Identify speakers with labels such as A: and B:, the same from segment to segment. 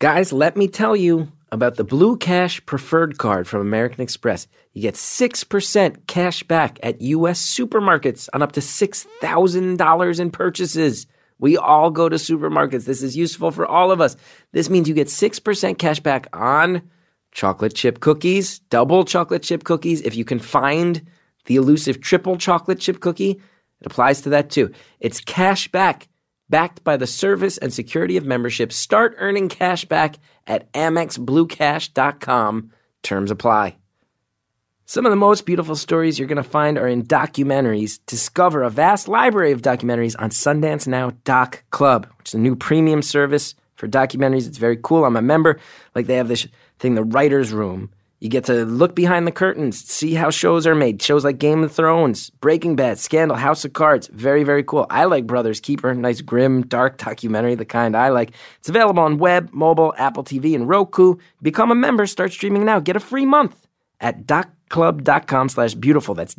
A: Guys, let me tell you about the Blue Cash Preferred Card from American Express. You get 6% cash back at U.S. supermarkets on up to $6,000 in purchases. We all go to supermarkets. This is useful for all of us. This means you get 6% cash back on chocolate chip cookies, double chocolate chip cookies. If you can find the elusive triple chocolate chip cookie, it applies to that too. It's cash back, backed by the service and security of membership. Start earning cash back at AmexBlueCash.com. Terms apply. Some of the most beautiful stories you're going to find are in documentaries. Discover a vast library of documentaries on Sundance Now Doc Club, which is a new premium service for documentaries. It's very cool. I'm a member. Like, they have this thing, the writer's room. You get to look behind the curtains, see how shows are made. Shows like Game of Thrones, Breaking Bad, Scandal, House of Cards. Very, very cool. I like Brothers Keeper. Nice, grim, dark documentary, the kind I like. It's available on web, mobile, Apple TV, and Roku. Become a member. Start streaming now. Get a free month at docclub.com/beautiful. That's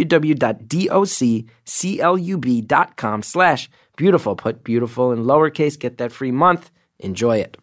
A: www.docclub.com/beautiful. Put beautiful in lowercase. Get that free month. Enjoy it.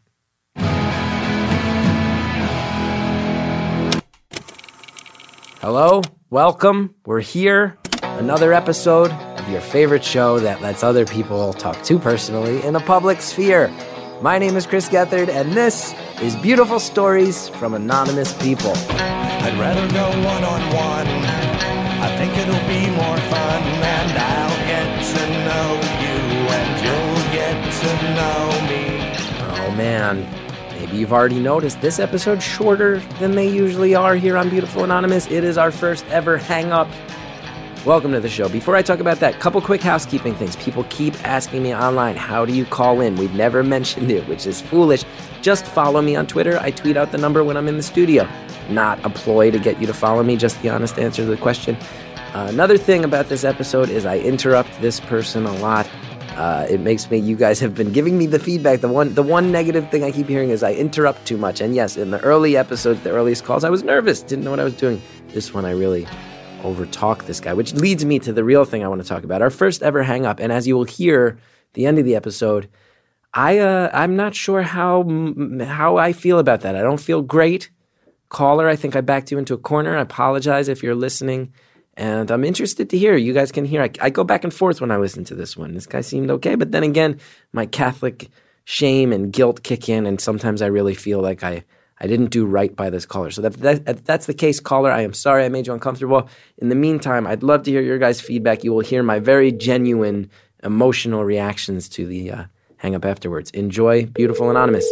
A: Hello, welcome. We're here. Another episode of your favorite show that lets other people talk too personally in a public sphere. My name is Chris Gethard, and this is Beautiful Stories from Anonymous People.
B: I'd rather go one-on-one. I think it'll be more fun, and I'll get to know you, and you'll get to know me.
A: Oh, man. Maybe you've already noticed this episode's shorter than they usually are here on Beautiful Anonymous. It is our first ever hang-up. Welcome to the show. Before I talk about that, couple quick housekeeping things. People keep asking me online, how do you call in? We've never mentioned it, which is foolish. Just follow me on Twitter. I tweet out the number when I'm in the studio. Not a ploy to get you to follow me, just the honest answer to the question. Another thing about this episode is I interrupt this person a lot. It makes me, you guys have been giving me the feedback. The one negative thing I keep hearing is I interrupt too much. And yes, in the early episodes, the earliest calls, I was nervous, didn't know what I was doing. This one, I really overtalk this guy, which leads me to the real thing I want to talk about. Our first ever hang up. And as you will hear at the end of the episode, I'm not sure how I feel about that. I don't feel great. Caller, I think I backed you into a corner. I apologize if you're listening. And I'm interested to hear. You guys can hear. I go back and forth when I listen to this one. This guy seemed okay. But then again, my Catholic shame and guilt kick in. And sometimes I really feel like I didn't do right by this caller. So if that's the case, caller, I am sorry I made you uncomfortable. In the meantime, I'd love to hear your guys' feedback. You will hear my very genuine emotional reactions to the hang up afterwards. Enjoy Beautiful Anonymous.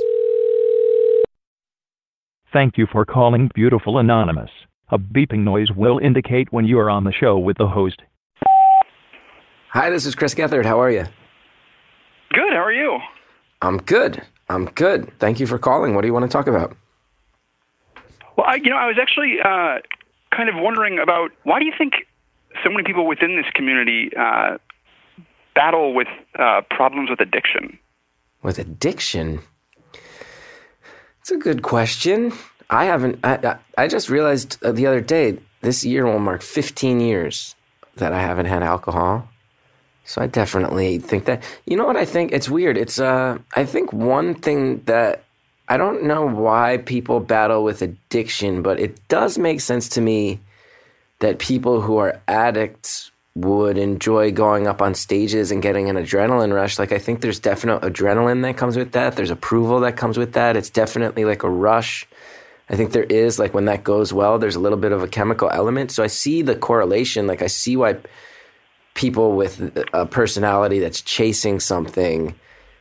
C: Thank you for calling Beautiful Anonymous. A beeping noise will indicate when you are on the show with the host.
A: Hi, this is Chris Gethard. How are you?
D: Good. How are you?
A: I'm good. Thank you for calling. What do you want to talk about?
D: Well, I was actually kind of wondering about why do you think so many people within this community battle with problems with addiction?
A: With addiction? It's a good question. I just realized the other day, this year will mark 15 years that I haven't had alcohol. So I definitely think that, you know what I think? It's weird. It's, I think one thing that, I don't know why people battle with addiction, but it does make sense to me that people who are addicts would enjoy going up on stages and getting an adrenaline rush. Like, I think there's definite adrenaline that comes with that. There's approval that comes with that. It's definitely like a rush. I think there is, like, when that goes well, there's a little bit of a chemical element. So I see the correlation. Like, I see why people with a personality that's chasing something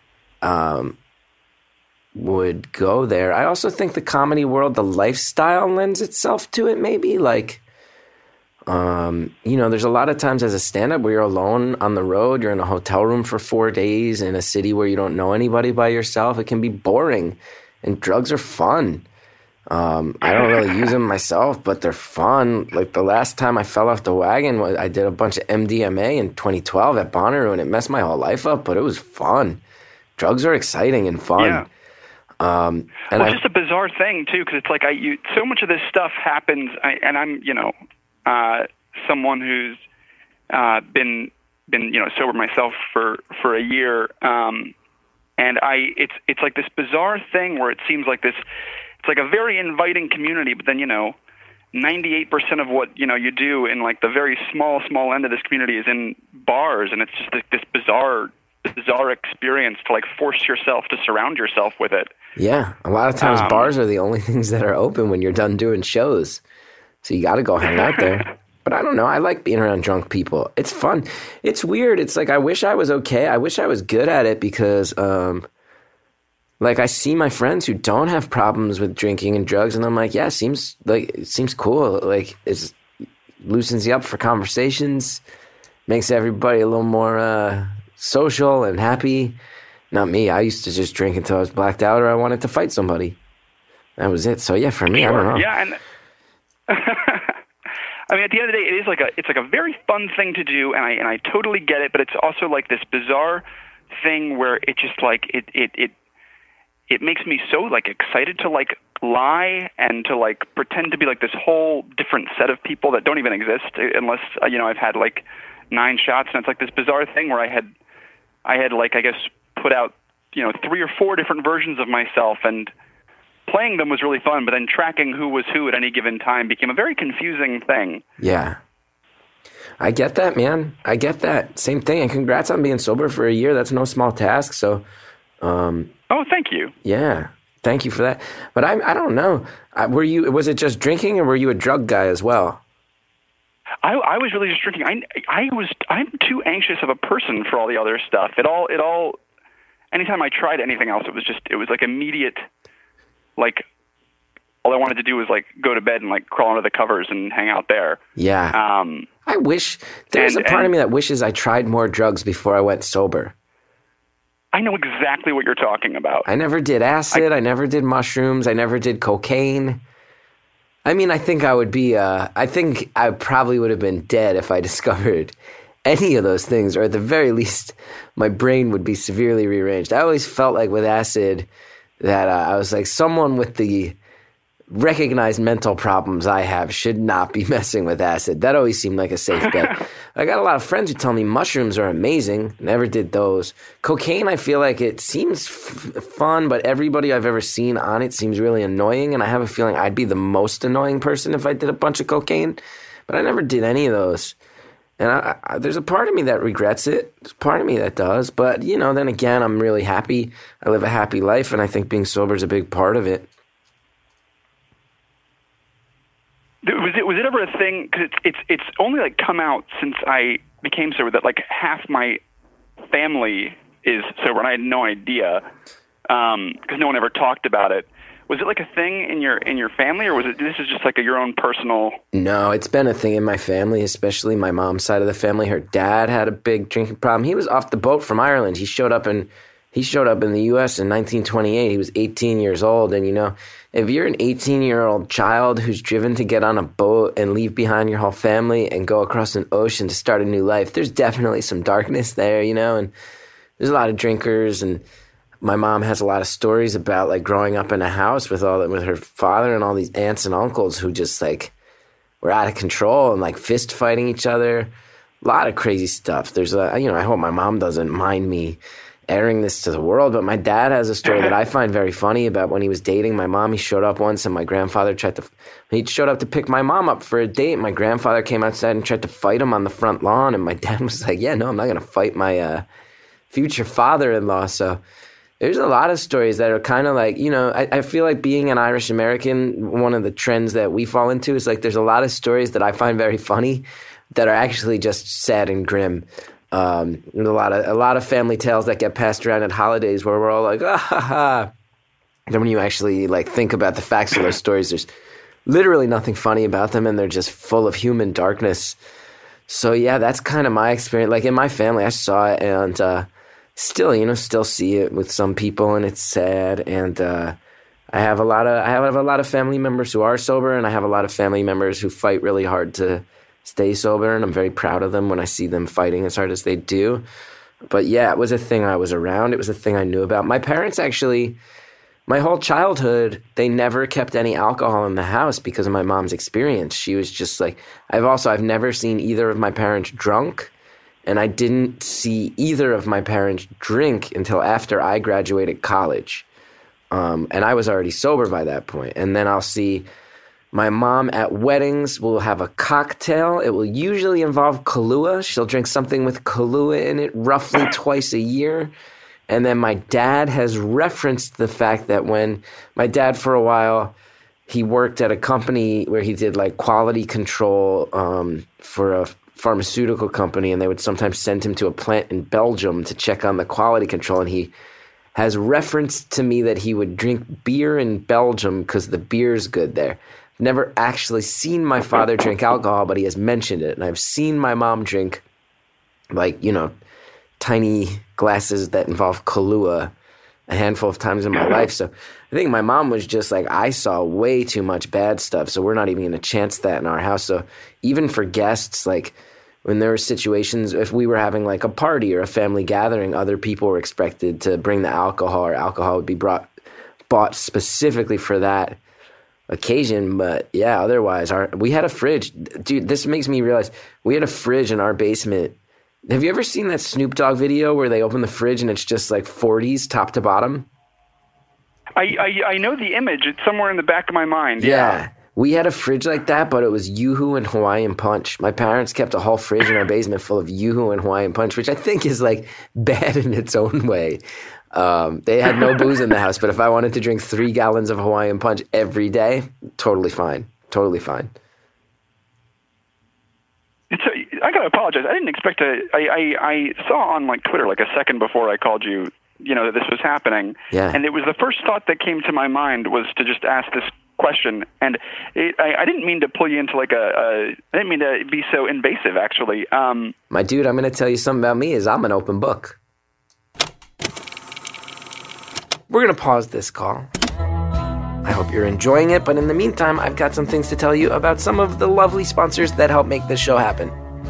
A: would go there. I also think the comedy world, the lifestyle lends itself to it, maybe. Like, there's a lot of times as a stand-up where you're alone on the road, you're in a hotel room for 4 days in a city where you don't know anybody by yourself. It can be boring, and drugs are fun. I don't really use them myself, but they're fun. Like, the last time I fell off the wagon, I did a bunch of MDMA in 2012 at Bonnaroo, and it messed my whole life up, but it was fun. Drugs are exciting and fun.
D: Yeah. It's just a bizarre thing, too, because it's like so much of this stuff happens, and I'm, someone who's been sober myself for a year, and And it's like this bizarre thing where it seems like this, it's like a very inviting community, but then, 98% of what, you do in like the very small end of this community is in bars. And it's just this bizarre experience to like force yourself to surround yourself with it.
A: Yeah. A lot of times bars are the only things that are open when you're done doing shows. So you got to go hang out there. But I don't know. I like being around drunk people. It's fun. It's weird. It's like I wish I was okay. I wish I was good at it because, like I see my friends who don't have problems with drinking and drugs, and I'm like, yeah, it seems cool. Like it loosens you up for conversations, makes everybody a little more social and happy. Not me. I used to just drink until I was blacked out or I wanted to fight somebody. That was it. So yeah, for me, I don't know.
D: Yeah, and I mean, at the end of the day, it's like a very fun thing to do, and I totally get it. But it's also like this bizarre thing where it just like it makes me so like excited to like lie and to like pretend to be like this whole different set of people that don't even exist unless I've had like 9 shots, and it's like this bizarre thing where I had like, I guess, put out 3 or 4 different versions of myself, and playing them was really fun, but then tracking who was who at any given time became a very confusing thing.
A: Yeah. I get that, man. I get that. Same thing. And congrats on being sober for a year. That's no small task. So,
D: oh, thank you.
A: Yeah. Thank you for that. But I don't know. Was it just drinking, or were you a drug guy as well?
D: I was really just drinking. I'm too anxious of a person for all the other stuff. It all anytime I tried anything else, it was like immediate. Like, all I wanted to do was like go to bed and like crawl under the covers and hang out there.
A: Yeah. I wish there's a part of me that wishes I tried more drugs before I went sober.
D: I know exactly what you're talking about.
A: I never did acid. I never did mushrooms. I never did cocaine. I mean, I think I probably would have been dead if I discovered any of those things, or at the very least, my brain would be severely rearranged. I always felt like with acid that I was like, someone with the recognized mental problems I have should not be messing with acid. That always seemed like a safe bet. I got a lot of friends who tell me mushrooms are amazing. Never did those. Cocaine, I feel like it seems fun, but everybody I've ever seen on it seems really annoying, and I have a feeling I'd be the most annoying person if I did a bunch of cocaine. But I never did any of those. And there's a part of me that regrets it. There's a part of me that does. But, then again, I'm really happy. I live a happy life, and I think being sober is a big part of it.
D: Was it ever a thing? Because it's only like come out since I became sober that like half my family is sober, and I had no idea because no one ever talked about it. Was it like a thing in your family, or this is just like your own personal? No,
A: it's been a thing in my family, especially my mom's side of the family. Her dad had a big drinking problem. He was off the boat from Ireland. He showed up in the U.S. in 1928. He was 18 years old, and if you're an 18-year-old child who's driven to get on a boat and leave behind your whole family and go across an ocean to start a new life, there's definitely some darkness there, and there's a lot of drinkers, and my mom has a lot of stories about like growing up in a house with her father and all these aunts and uncles who just like were out of control and like fist fighting each other. A lot of crazy stuff. There's I hope my mom doesn't mind me airing this to the world, but my dad has a story that I find very funny about when he was dating my mom. He showed up once, and my grandfather he showed up to pick my mom up for a date. My grandfather came outside and tried to fight him on the front lawn, and my dad was like, yeah, no, I'm not going to fight my future father-in-law. So there's a lot of stories that are kind of like, I feel like being an Irish American, one of the trends that we fall into is like there's a lot of stories that I find very funny that are actually just sad and grim. There's a lot of family tales that get passed around at holidays where we're all like, ah, ha, ha. Then when you actually like think about the facts of those stories, there's literally nothing funny about them, and they're just full of human darkness. So yeah, that's kind of my experience. Like in my family, I saw it, and still see it with some people, and it's sad. And I have a lot of family members who are sober, and I have a lot of family members who fight really hard to stay sober, and I'm very proud of them when I see them fighting as hard as they do. But yeah, it was a thing I was around. It was a thing I knew about. My parents actually, my whole childhood, they never kept any alcohol in the house because of my mom's experience. She was just like, I've never seen either of my parents drunk, And I didn't see either of my parents drink until after I graduated college. And I was already sober by that point. And then I'll see my mom at weddings will have a cocktail. It will usually involve Kahlua. She'll drink something with Kahlua in it roughly twice a year. And then my dad has referenced the fact that when my dad, for a while, he worked at a company where he did like quality control for a pharmaceutical company, and they would sometimes send him to a plant in Belgium to check on the quality control. And he has referenced to me that he would drink beer in Belgium because the beer's good there. I've never actually seen my father drink alcohol, but he has mentioned it. And I've seen my mom drink like, you know, tiny glasses that involve Kahlua a handful of times in my life. So I think my mom was just like, I saw way too much bad stuff, so we're not even going to chance that in our house. So even for guests, like when there were situations, if we were having like a party or a family gathering, other people were expected to bring the alcohol, or alcohol would be bought specifically for that occasion. But yeah, otherwise, we had a fridge. Dude, this makes me realize we had a fridge in our basement. Have you ever seen that Snoop Dogg video where they open the fridge and it's just like 40s top to bottom?
D: I know the image. It's somewhere in the back of my mind.
A: Yeah. We had a fridge like that, but it was Yoo-Hoo and Hawaiian Punch. My parents kept a whole fridge in our basement full of Yoo-Hoo and Hawaiian Punch, which I think is like bad in its own way. They had no booze in the house, but if I wanted to drink 3 gallons of Hawaiian Punch every day, totally fine. Totally fine.
D: I gotta apologize. I didn't expect to. I saw on like Twitter like a second before I called you, you know, that this was happening.
A: Yeah.
D: And it was the first thought that came to my mind was to just ask this question. And I didn't mean to pull you into like I didn't mean to be so invasive, actually.
A: My dude, I'm going to tell you something about me is I'm an open book. We're going to pause this call. I hope you're enjoying it, but in the meantime, I've got some things to tell you about some of the lovely sponsors that help make this show happen.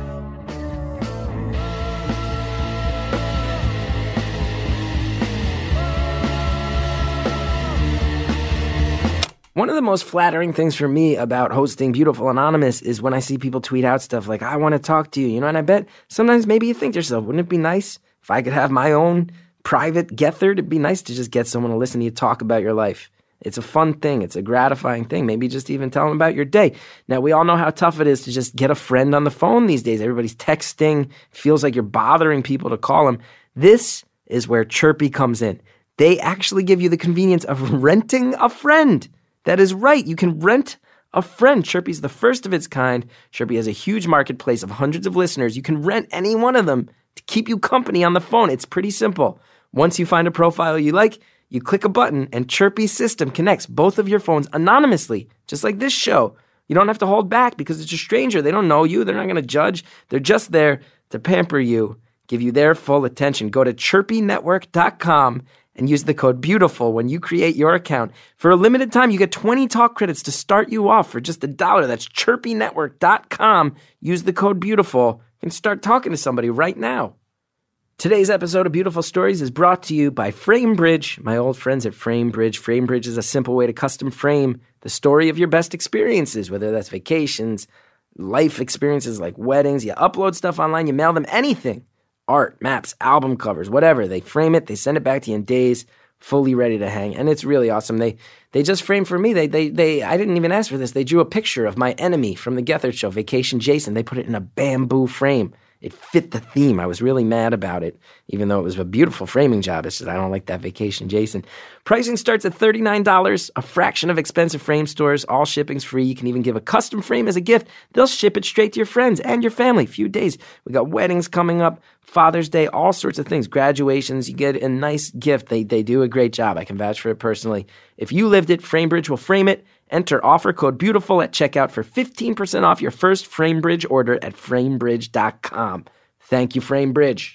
A: One of the most flattering things for me about hosting Beautiful Anonymous is when I see people tweet out stuff like, I want to talk to you, you know, and I bet sometimes maybe you think to yourself, wouldn't it be nice if I could have my own private Gethard? It'd be nice to just get someone to listen to you talk about your life. It's a fun thing. It's a gratifying thing. Maybe just even tell them about your day. Now, we all know how tough it is to just get a friend on the phone these days. Everybody's texting. It feels like you're bothering people to call them. This is where Chirpy comes in. They actually give you the convenience of renting a friend. That is right. You can rent a friend. Chirpy's the first of its kind. Chirpy has a huge marketplace of hundreds of listeners. You can rent any one of them to keep you company on the phone. It's pretty simple. Once you find a profile you like, you click a button and Chirpy's system connects both of your phones anonymously, just like this show. You don't have to hold back because it's a stranger. They don't know you. They're not going to judge. They're just there to pamper you, give you their full attention. Go to chirpynetwork.com and use the code BEAUTIFUL when you create your account. For a limited time, you get 20 talk credits to start you off for just $1. That's chirpynetwork.com. Use the code BEAUTIFUL and start talking to somebody right now. Today's episode of Beautiful Stories is brought to you by FrameBridge, my old friends at FrameBridge. FrameBridge is a simple way to custom frame the story of your best experiences, whether that's vacations, life experiences like weddings. You upload stuff online, you mail them anything. Art, maps, album covers, whatever. They frame it, they send it back to you in days, fully ready to hang. And it's really awesome. They just framed for me. They I didn't even ask for this. They drew a picture of my enemy from the Gethard Show, Vacation Jason. They put it in a bamboo frame. It fit the theme. I was really mad about it, even though it was a beautiful framing job. It's just, I don't like that Vacation Jason. Pricing starts at $39, a fraction of expensive frame stores. All shipping's free. You can even give a custom frame as a gift. They'll ship it straight to your friends and your family. Few days. We got weddings coming up, Father's Day, all sorts of things. Graduations, you get a nice gift. They do a great job. I can vouch for it personally. If you lived it, FrameBridge will frame it. Enter offer code BEAUTIFUL at checkout for 15% off your first FrameBridge order at framebridge.com. Thank you, FrameBridge.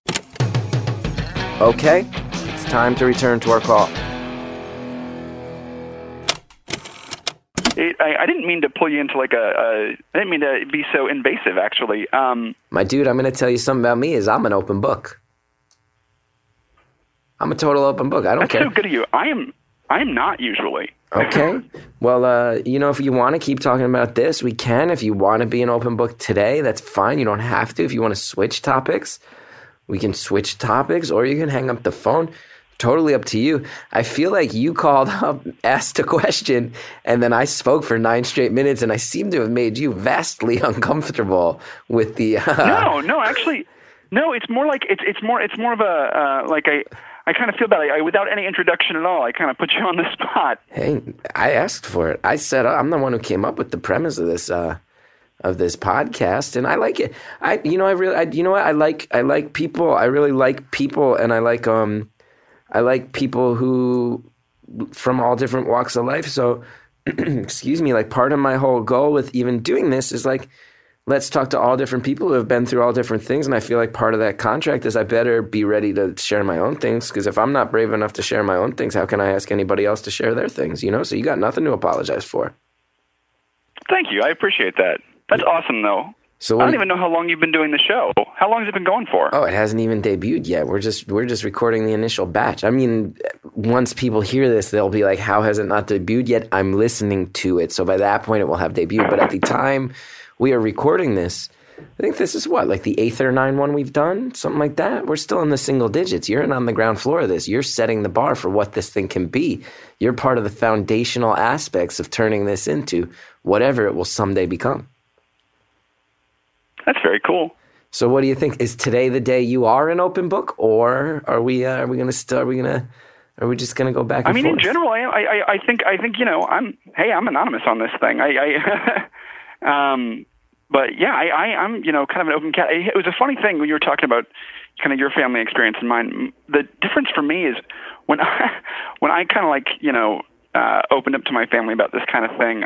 A: Okay, it's time to return to our call.
D: I didn't mean to pull you into like I didn't mean to be so invasive, actually.
A: My dude, I'm going to tell you something about me is I'm an open book. I'm a total open book. I don't care.
D: That's so good of you. I'm not usually.
A: Okay. Well, if you want to keep talking about this, we can. If you want to be an open book today, that's fine. You don't have to. If you want to switch topics, we can switch topics, or you can hang up the phone. Totally up to you. I feel like you called up, asked a question, and then I spoke for 9 straight minutes, and I seem to have made you vastly uncomfortable with the.
D: No, actually, no. It's more like it's more of a like I kind of feel bad. Without any introduction at all, I kind of put you on the spot.
A: Hey, I asked for it. I said I'm the one who came up with the premise of this podcast, and I like it. I like people. I really like people, and I like people who from all different walks of life. So, excuse me, like part of my whole goal with even doing this is like, let's talk to all different people who have been through all different things. And I feel like part of that contract is I better be ready to share my own things, because if I'm not brave enough to share my own things, how can I ask anybody else to share their things? So you got nothing to apologize for.
D: Thank you. I appreciate that. That's awesome, though.
A: So
D: I don't even know how long you've been doing the show. How long has it been going for?
A: Oh, it hasn't even debuted yet. We're just recording the initial batch. I mean, once people hear this, they'll be like, how has it not debuted yet? I'm listening to it. So by that point, it will have debuted. But at the time we are recording this, I think this is like the 8th or 9th one we've done, something like that. We're still in the single digits. You're on the ground floor of this. You're setting the bar for what this thing can be. You're part of the foundational aspects of turning this into whatever it will someday become.
D: That's very cool.
A: So what do you think? Is today the day you are an open book, or are we just gonna go back and forth?
D: I mean, in general, I think I'm anonymous on this thing. But yeah, I'm kind of an open cat. It was a funny thing when you were talking about kind of your family experience and mine. The difference for me is when I kind of like opened up to my family about this kind of thing.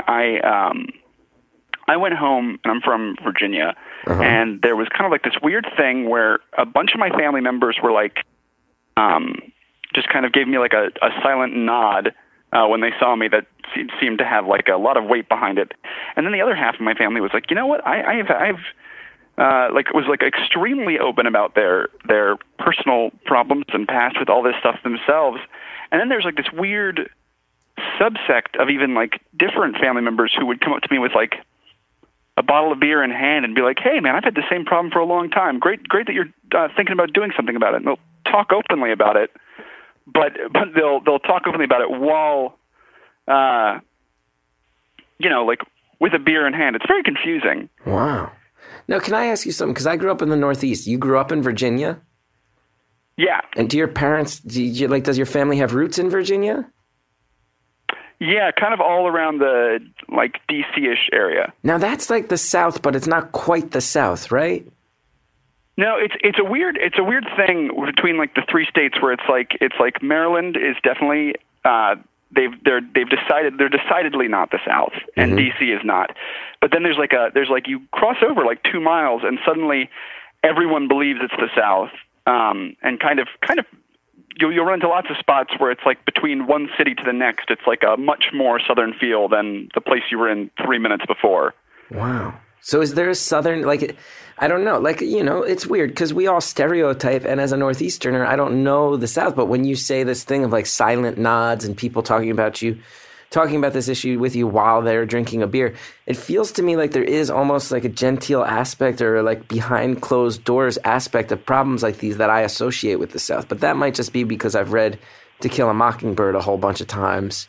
D: I went home, and I'm from Virginia, and there was kind of like this weird thing where a bunch of my family members were like, just kind of gave me like a silent nod when they saw me that seemed to have like a lot of weight behind it. And then the other half of my family was like, you know what, I've was like extremely open about their personal problems and past with all this stuff themselves. And then there's like this weird subsect of even like different family members who would come up to me with like a bottle of beer in hand and be like, hey man, I've had the same problem for a long time. Great that you're thinking about doing something about it. And they'll talk openly about it, but they'll talk openly about it while, like with a beer in hand. It's very confusing.
A: Wow. Now, can I ask you something? Because I grew up in the Northeast. You grew up in Virginia?
D: Yeah.
A: And do your parents, does your family have roots in Virginia?
D: Yeah, kind of all around the like DC-ish area. Now
A: that's like the South, but it's not quite the South, right?
D: No, it's a weird thing between like the 3 states where it's like Maryland is definitely they're decidedly not the South, and DC is not. But then there's like you cross over like 2 miles and suddenly everyone believes it's the South, and kind of. You'll run into lots of spots where it's like between one city to the next, it's like a much more southern feel than the place you were in 3 minutes before.
A: Wow. So is there a southern, I don't know, it's weird because we all stereotype, and as a Northeasterner, I don't know the South, but when you say this thing of like silent nods and people talking about this issue with you while they're drinking a beer, it feels to me like there is almost like a genteel aspect or like behind closed doors aspect of problems like these that I associate with the South. But that might just be because I've read To Kill a Mockingbird a whole bunch of times.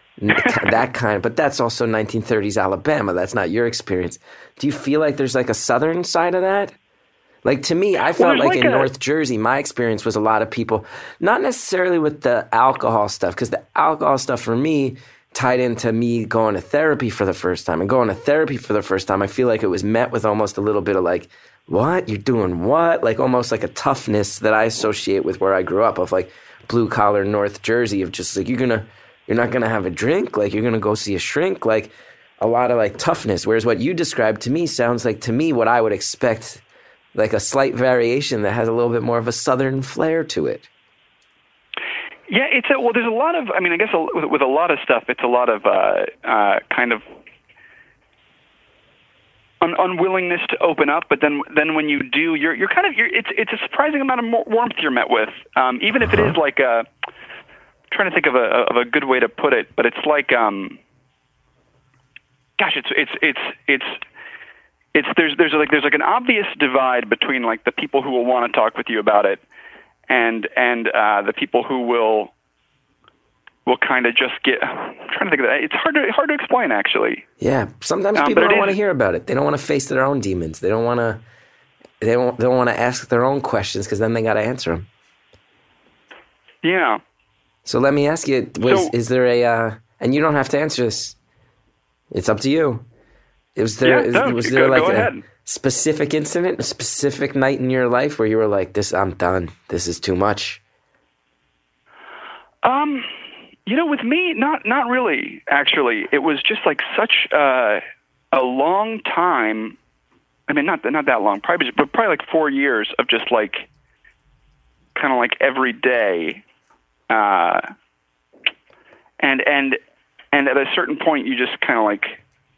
A: But that's also 1930s Alabama. That's not your experience. Do you feel like there's like a Southern side of that? Like to me, I felt like in North Jersey, my experience was a lot of people, not necessarily with the alcohol stuff, because the alcohol stuff for me tied into me going to therapy for the first time. And going to therapy for the first time, I feel like it was met with almost a little bit of like, what? You're doing what? Like almost like a toughness that I associate with where I grew up, of like blue collar North Jersey, of just like, you're not gonna have a drink, like you're gonna go see a shrink, like a lot of like toughness. Whereas what you described to me sounds like to me what I would expect, like a slight variation that has a little bit more of a Southern flair to it.
D: Yeah, there's a lot of, I guess with a lot of stuff, it's a lot of kind of unwillingness to open up, but then when you do, it's a surprising amount of warmth you're met with, even if it is like trying to think of a good way to put it, but it's like, gosh, there's like an obvious divide between like the people who will want to talk with you about it, and the people who will kind of just get. I'm trying to think of that. It's hard to explain, actually.
A: Yeah, sometimes people don't want to hear about it. They don't want to face their own demons. They don't want to. They don't want to ask their own questions because then they got to answer them.
D: Yeah.
A: So let me ask you: is there a? And you don't have to answer this. It's up to you. Was there a specific incident, a specific night in your life where you were like, "This, I'm done. This is too much."
D: With me, not really. Actually, it was just like such a long time. I mean, not that long, probably like 4 years of just like kind of like every day, and at a certain point, you just kind of like,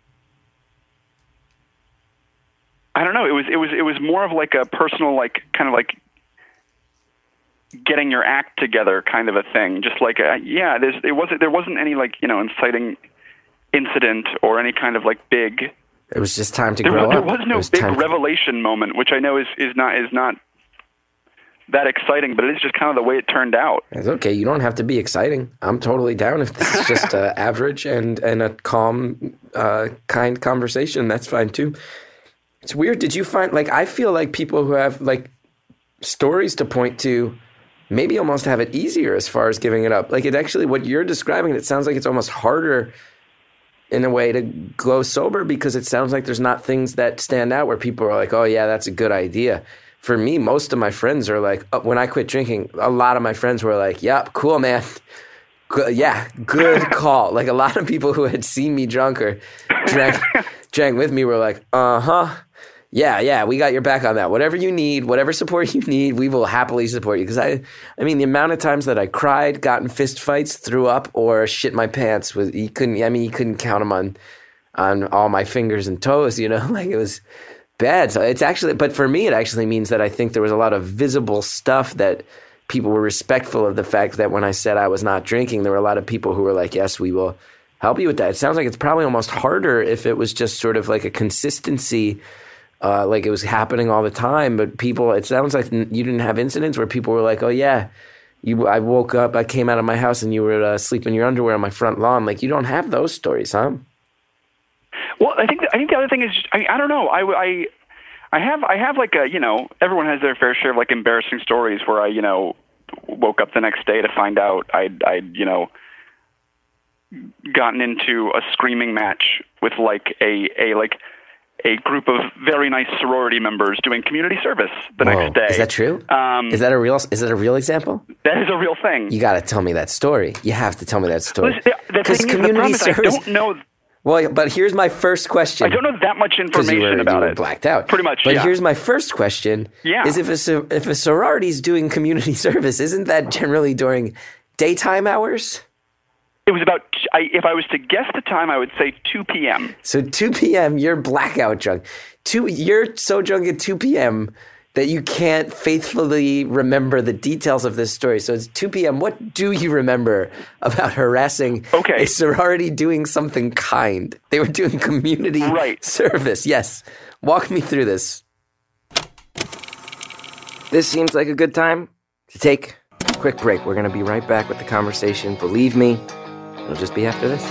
D: I don't know. It was more of like a personal, like kind of like getting your act together kind of a thing. Just like, there wasn't any like, inciting incident or any kind of like big.
A: It was just time to grow up.
D: There was no big revelation moment, which I know is not that exciting, but it is just kind of the way it turned out.
A: It's okay. You don't have to be exciting. I'm totally down if this is just average and a calm, kind conversation. That's fine too. It's weird. Did you find, like, I feel like people who have like stories to point to maybe almost have it easier as far as giving it up. Like, it actually, what you're describing, it sounds like it's almost harder in a way to go sober because it sounds like there's not things that stand out where people are like, oh yeah, that's a good idea. For me, most of my friends are like, when I quit drinking, a lot of my friends were like, yep, cool, man. Good call. Like, a lot of people who had seen me drunk or drank with me were like, yeah, we got your back on that. Whatever you need, whatever support you need, we will happily support you. Because I mean, the amount of times that I cried, got in fist fights, threw up, or shit my pants you couldn't count them on all my fingers and toes. Like, it was bad. So it's actually, but for me, it actually means that I think there was a lot of visible stuff that people were respectful of the fact that when I said I was not drinking, there were a lot of people who were like, yes, we will help you with that. It sounds like it's probably almost harder if it was just sort of like a consistency. Like it was happening all the time, but it sounds like you didn't have incidents where people were like, oh yeah, I woke up, I came out of my house and you were asleep in your underwear on my front lawn. Like, you don't have those stories, huh?
D: Well, I think the other thing is, I don't know. I have like everyone has their fair share of like embarrassing stories where I, woke up the next day to find out I'd gotten into a screaming match with like a group of very nice sorority members doing community service the next day.
A: Is that true? Is it a real example?
D: That is a real thing.
A: You got to tell me that story. You have to tell me that story. Because
D: community service, I don't know.
A: Well, but here's my first question.
D: I don't know that much information about it.
A: Blacked out.
D: Pretty much,
A: But here's my first question.
D: Yeah.
A: Is if a sorority is doing community service, isn't that generally during daytime hours?
D: It was about, if I was to guess the time, I would say 2 p.m.
A: So 2 p.m., you're blackout drunk. You're so drunk at 2 p.m. that you can't faithfully remember the details of this story. So it's 2 p.m. What do you remember about harassing a sorority doing something kind? They were doing community service. Yes. Walk me through this. This seems like a good time to take a quick break. We're going to be right back with the conversation. Believe me, it'll just be after this.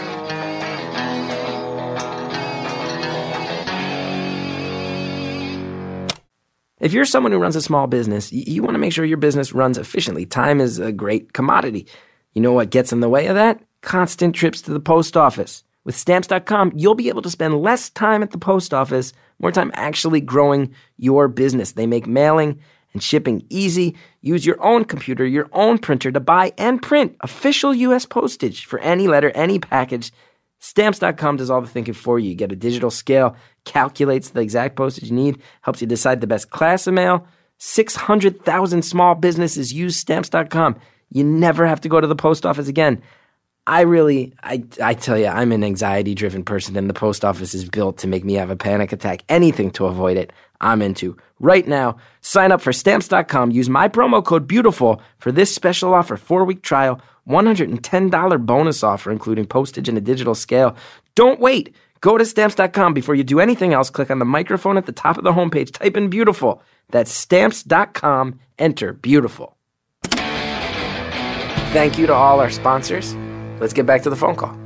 A: If you're someone who runs a small business, you want to make sure your business runs efficiently. Time is a great commodity. You know what gets in the way of that? Constant trips to the post office. With Stamps.com, you'll be able to spend less time at the post office, more time actually growing your business. They make mailing and shipping easy. Use your own computer, your own printer to buy and print official U.S. postage for any letter, any package. Stamps.com does all the thinking for you. You get a digital scale, calculates the exact postage you need, helps you decide the best class of mail. 600,000 small businesses use Stamps.com. You never have to go to the post office again. I tell you, I'm an anxiety-driven person, and the post office is built to make me have a panic attack. Anything to avoid it, I'm into. Right now, sign up for Stamps.com. Use my promo code BEAUTIFUL for this special offer, 4-week trial, $110 bonus offer, including postage and a digital scale. Don't wait. Go to Stamps.com before you do anything else. Click on the microphone at the top of the homepage. Type in BEAUTIFUL. That's Stamps.com. Enter BEAUTIFUL. Thank you to all our sponsors. Let's get back to the phone call.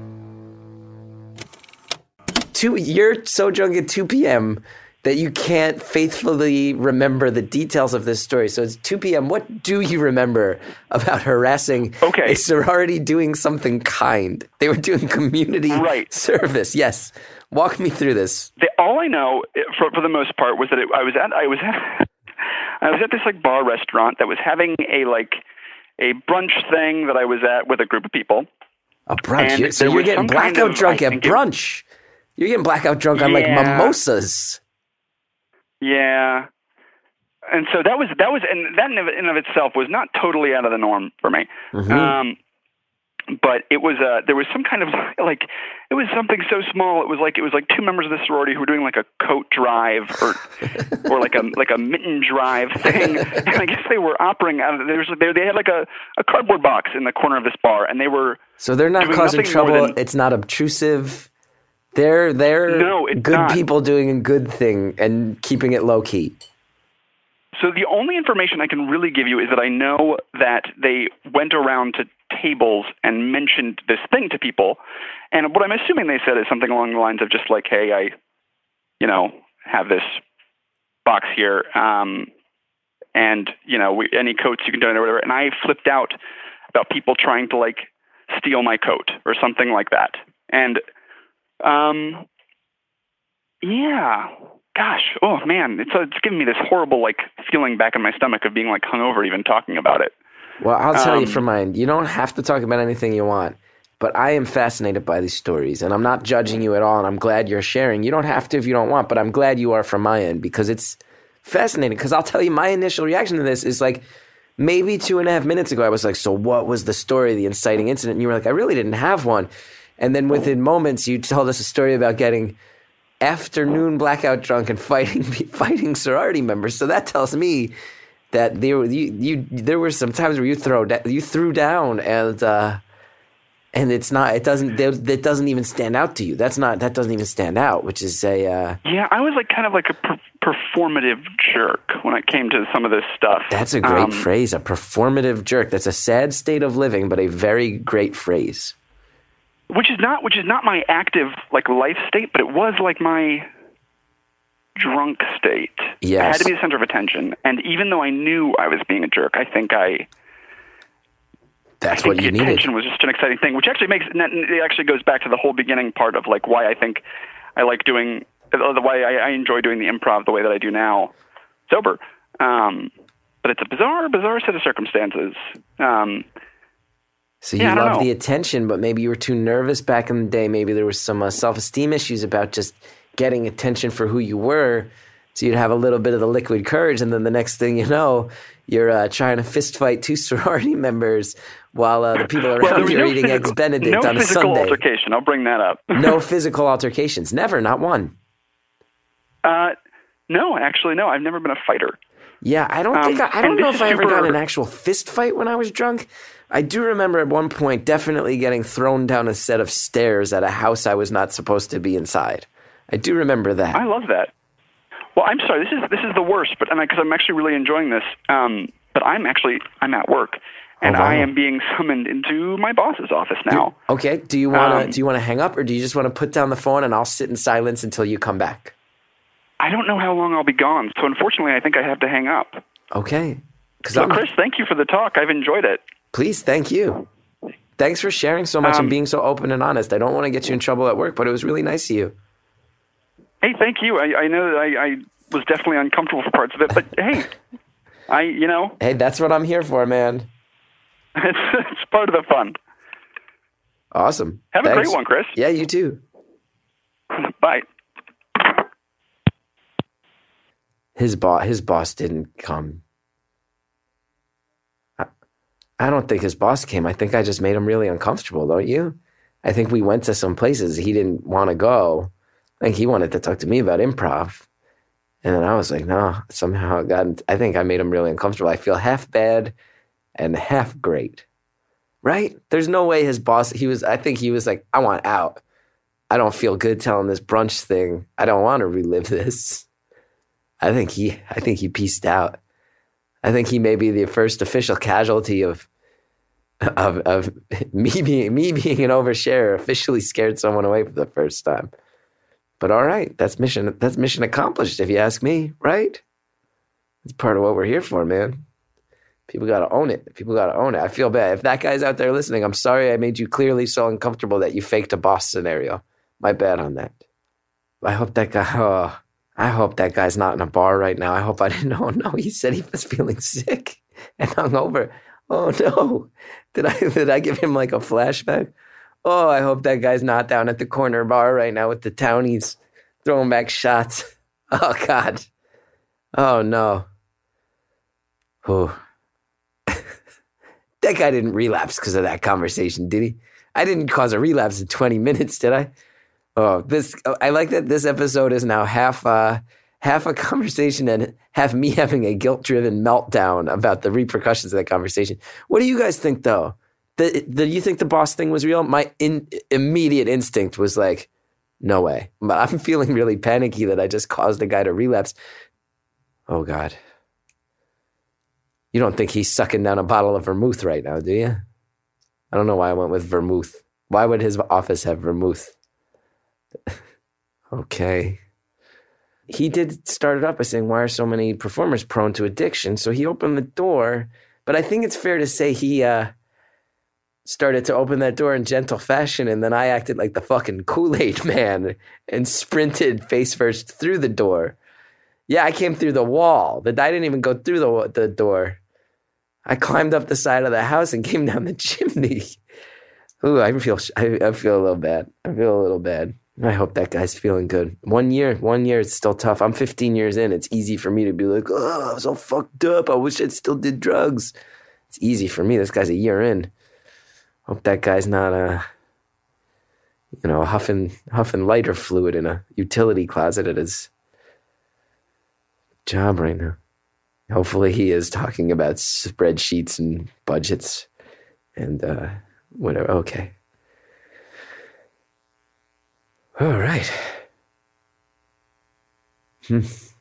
A: You're so drunk at 2 p.m. that you can't faithfully remember the details of this story. So it's 2 p.m. What do you remember about harassing a sorority doing something kind? They were doing community service. Yes. Walk me through this.
D: All I know, for the most part, was that I was at this like bar restaurant that was having a brunch thing that I was at with a group of people.
A: A brunch? So you're getting blackout drunk at brunch. You're getting blackout drunk on like mimosas.
D: Yeah. And so that was, and that in and of itself was not totally out of the norm for me. Mm-hmm. But it was, there was some kind of like, it was something so small. It was like 2 members of the sorority who were doing like a coat drive or like a mitten drive thing. And I guess they were operating out of, they had like a cardboard box in the corner of this bar, and they were,
A: so they're not causing trouble. It's not obtrusive. They're good people doing a good thing and keeping it low key.
D: So the only information I can really give you is that I know that they went around to tables and mentioned this thing to people. And what I'm assuming they said is something along the lines of just like, hey, I, have this box here. And, any coats you can donate or whatever. And I flipped out about people trying to like steal my coat or something like that. And, yeah, gosh, oh man, it's giving me this horrible like feeling back in my stomach of being like hungover even talking about it.
A: Well, I'll tell you from mine, you don't have to talk about anything you want, but I am fascinated by these stories, and I'm not judging you at all, and I'm glad you're sharing. You don't have to if you don't want, but I'm glad you are from my end, because it's fascinating, because I'll tell you my initial reaction to this is like, maybe 2.5 minutes ago, I was like, so what was the story, the inciting incident? And you were like, I really didn't have one. And then within moments, you told us a story about getting afternoon blackout drunk and fighting sorority members. So that tells me that there were some times where you threw down and it doesn't even stand out to you. That doesn't even stand out, which is a
D: yeah. I was like kind of like a performative jerk when it came to some of this stuff.
A: That's a great phrase, a performative jerk. That's a sad state of living, but a very great phrase.
D: Which is not my active like life state, but it was like my drunk state.
A: Yes.
D: I had to be the center of attention, and even though I knew I was being a jerk, I think
A: what you needed.
D: Attention was just an exciting thing, which actually goes back to the whole beginning part of like why I think I like doing why I enjoy doing the improv the way that I do now, sober. But it's a bizarre set of circumstances.
A: So you love the attention, but maybe you were too nervous back in the day. Maybe there was some self-esteem issues about just getting attention for who you were. So you'd have a little bit of the liquid courage, and then the next thing you know, you're trying to fist fight 2 sorority members while the people around you are eating Eggs Benedict on a Sunday.
D: No physical altercation. I'll bring that up.
A: No physical altercations. Never, not one.
D: No, actually, no. I've never been a fighter.
A: Yeah, I don't know if I ever got an actual fist fight when I was drunk. I do remember at one point definitely getting thrown down a set of stairs at a house I was not supposed to be inside. I do remember that.
D: I love that. Well, I'm sorry. This is the worst, but because I'm actually really enjoying this. But I'm at work, and I am being summoned into my boss's office now.
A: Okay. Do you want to hang up, or do you just want to put down the phone and I'll sit in silence until you come back?
D: I don't know how long I'll be gone, so unfortunately, I think I have to hang up.
A: Okay.
D: So, Chris, thank you for the talk. I've enjoyed it.
A: Please, thank you. Thanks for sharing so much and being so open and honest. I don't want to get you in trouble at work, but it was really nice of you.
D: Hey, thank you. I know that I was definitely uncomfortable for parts of it, but hey, Hey, that's what I'm here for, man. It's part of the fun.
A: Awesome.
D: Have a great one, Chris.
A: Yeah, you too.
D: Bye. His
A: boss didn't come. I don't think his boss came. I think I just made him really uncomfortable, don't you? I think we went to some places he didn't want to go. I think he wanted to talk to me about improv. And then I was like, no, somehow I think I made him really uncomfortable. I feel half bad and half great. Right? There's no way his boss, I think he was like, I want out. I don't feel good telling this brunch thing. I don't want to relive this. I think he pieced out. I think he may be the first official casualty of me being an oversharer, officially scared someone away for the first time. But all right, that's mission accomplished, if you ask me, right? It's part of what we're here for, man. People got to own it. I feel bad. That guy's out there listening, I'm sorry I made you clearly so uncomfortable that you faked a boss scenario. My bad on that. I hope that guy's not in a bar right now. I hope I didn't know. No, he said he was feeling sick and hungover. Oh no. Did I give him like a flashback? Oh, I hope that guy's not down at the corner bar right now with the townies throwing back shots. Oh God. Oh no. Oh. That guy didn't relapse because of that conversation, did he? I didn't cause a relapse in 20 minutes, did I? Oh, I like that this episode is now half a conversation and half me having a guilt-driven meltdown about the repercussions of that conversation. What do you guys think, though? Do you think the boss thing was real? My immediate instinct was like, no way. But I'm feeling really panicky that I just caused a guy to relapse. Oh, God. You don't think he's sucking down a bottle of vermouth right now, do you? I don't know why I went with vermouth. Why would his office have vermouth? Okay. He did start it up by saying, why are so many performers prone to addiction? So he opened the door, but I think it's fair to say he started to open that door in gentle fashion, and then I acted like the fucking Kool-Aid man and sprinted face first through the door. Yeah, I came through the wall. I didn't even go through the door. I climbed up the side of the house and came down the chimney. Ooh, I feel a little bad. I hope that guy's feeling good. 1 year, it's still tough. I'm 15 years in. It's easy for me to be like, oh, I'm so fucked up. I wish I still did drugs. It's easy for me. This guy's a year in. Hope that guy's not, huffing lighter fluid in a utility closet at his job right now. Hopefully he is talking about spreadsheets and budgets and whatever. Okay. All right. Just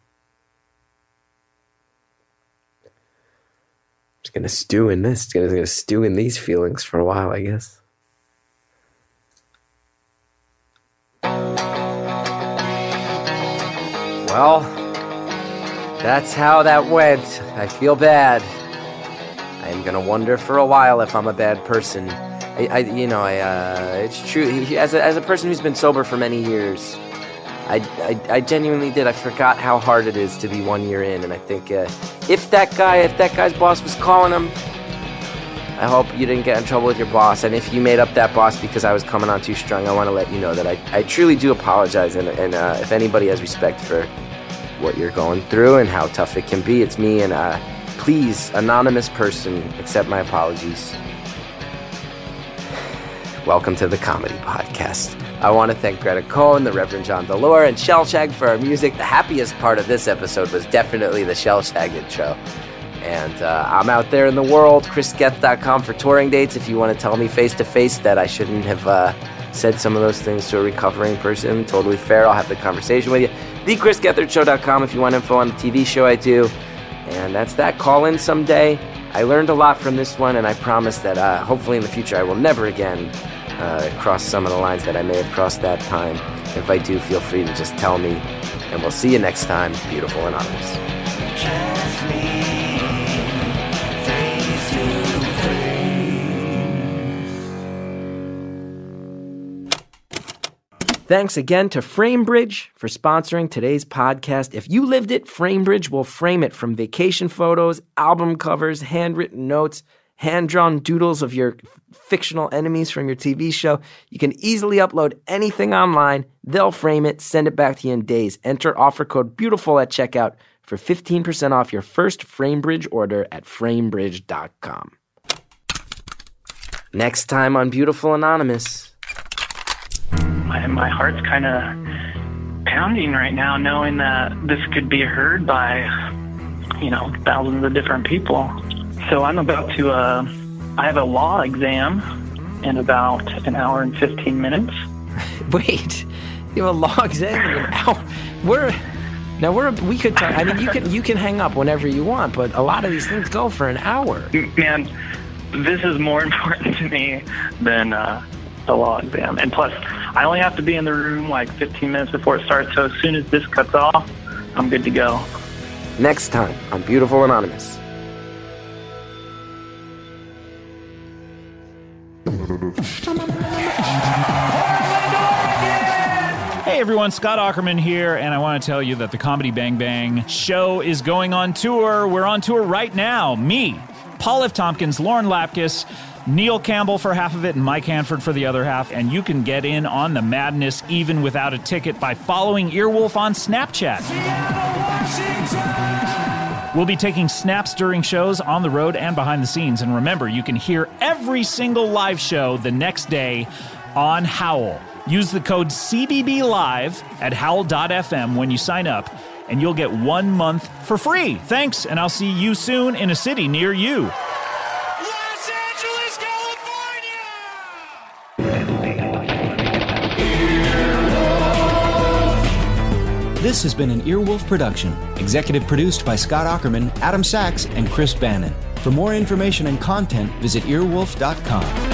A: gonna stew in this. Gonna stew in these feelings for a while, I guess. Well, that's how that went. I feel bad. I'm gonna wonder for a while if I'm a bad person. It's true. As a person who's been sober for many years, I genuinely did. I forgot how hard it is to be 1 year in, and I think if that guy's boss was calling him, I hope you didn't get in trouble with your boss. And if you made up that boss because I was coming on too strong, I want to let you know that I truly do apologize. And if anybody has respect for what you're going through and how tough it can be, it's me. And please, anonymous person, accept my apologies. Welcome to the Comedy Podcast. I want to thank Greta Cohn, the Reverend John Delore, and Shellshag for our music. The happiest part of this episode was definitely the Shellshag intro. And I'm out there in the world, chrisgeth.com for touring dates. If you want to tell me face-to-face that I shouldn't have said some of those things to a recovering person, totally fair. I'll have the conversation with you. TheChrisGethardShow.com if you want info on the TV show I do. And that's that. Call in someday. I learned a lot from this one, and I promise that hopefully in the future I will never again cross some of the lines that I may have crossed that time. If I do, feel free to just tell me. And we'll see you next time, Beautiful Anonymous.
B: Kiss me face to face.
A: Thanks again to FrameBridge for sponsoring today's podcast. If you lived it, FrameBridge will frame it, from vacation photos, album covers, handwritten notes, hand-drawn doodles of your fictional enemies from your TV show. You can easily upload anything online. They'll frame it, send it back to you in days. Enter offer code BEAUTIFUL at checkout for 15% off your first FrameBridge order at framebridge.com. Next time on Beautiful Anonymous.
E: My heart's kind of pounding right now, knowing that this could be heard by, thousands of different people. So I'm about to, I have a law exam in about an hour and 15 minutes.
A: Wait, you have a law exam in an hour? We could talk. I mean, you can hang up whenever you want, but a lot of these things go for an hour.
E: Man, this is more important to me than the law exam. And plus, I only have to be in the room like 15 minutes before it starts, so as soon as this cuts off, I'm good to go.
A: Next time on Beautiful Anonymous.
F: Hey everyone, Scott Aukerman here, and I want to tell you that the Comedy Bang Bang show is going on tour. We're on tour right now. Me, Paul F. Tompkins, Lauren Lapkus, Neil Campbell for half of it, and Mike Hanford for the other half. And you can get in on the madness even without a ticket by following Earwolf on Snapchat. We'll be taking snaps during shows, on the road, and behind the scenes. And remember, you can hear every single live show the next day on Howl. Use the code CBBLive at howl.fm when you sign up, and you'll get 1 month for free. Thanks, and I'll see you soon in a city near you.
B: Los Angeles, California!
G: This has been an Earwolf production, executive produced by Scott Aukerman, Adam Sachs, and Chris Bannon. For more information and content, visit earwolf.com.